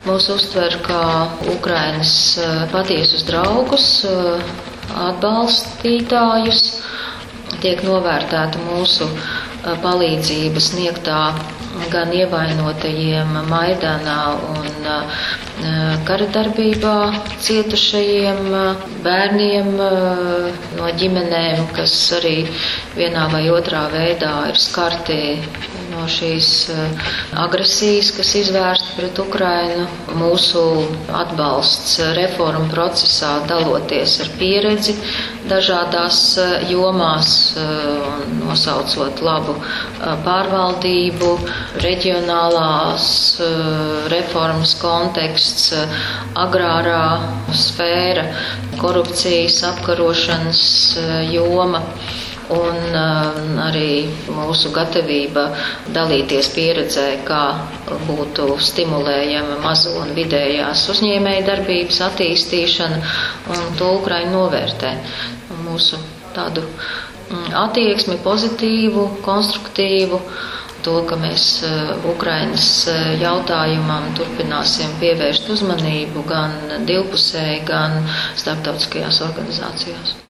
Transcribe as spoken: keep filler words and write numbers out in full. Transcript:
Mūs uztver kā Ukrainas patiesus draugus, atbalstītājus. Tiek novērtēta mūsu palīdzība sniegtā gan ievainotajiem Maidanā un kara darbībā cietušajiem bērniem no ģimenēm, kas arī vienā vai otrā veidā ir skarti no šīs agresijas, kas izvērsta pret Ukrainu. Mūsu atbalsts reformu procesā daloties ar pieredzi dažādās jomās, nosaucot labu pārvaldību, reģionālās reformas konteksts, agrārā sfēra, korupcijas apkarošanas joma. Un arī mūsu gatavība dalīties pieredzē, kā būtu stimulējama mazo un vidējās uzņēmēju darbības attīstīšana, un to Ukraiņi novērtē. Mūsu tādu attieksmi pozitīvu, konstruktīvu, to, ka mēs Ukrainas jautājumam turpināsim pievērst uzmanību gan divpusēji, gan starptautiskajās organizācijās.